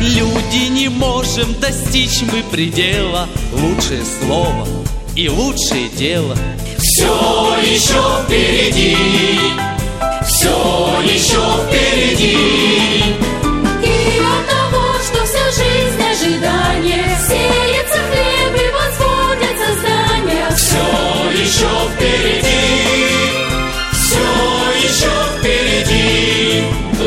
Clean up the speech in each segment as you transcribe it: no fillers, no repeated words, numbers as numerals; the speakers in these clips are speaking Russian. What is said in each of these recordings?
Люди, не можем достичь мы предела. Лучшее слово и лучшее дело. Все еще впереди, все еще впереди. И от того, что вся жизнь ожидание, сеется хлеб и восходятся здания. Все еще впереди, все еще впереди.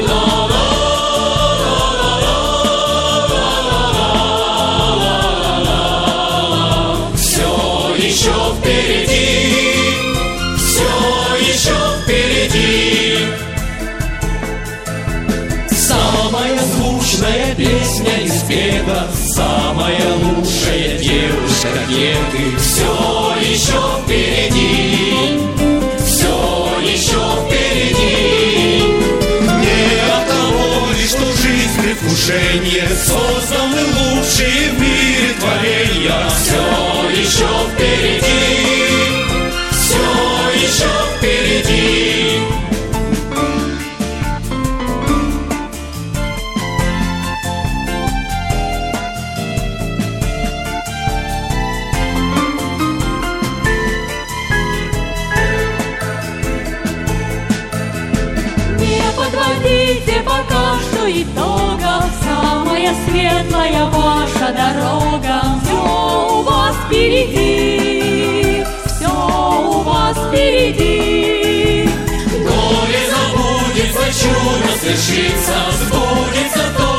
Все еще впереди, все еще впереди. Самая звучная песня из педа, самая лучшая девушка Геты. Все еще впереди, все еще впереди. Не от того лишь, что жизнь предвкушение, созданы лучшие в мире творения. Все еще впереди, все еще впереди. Не подводите пока что итогов, самая светлая ваша дорога. Все у вас впереди, все у вас впереди. Горе забудется, чудо свершится, сбудется то,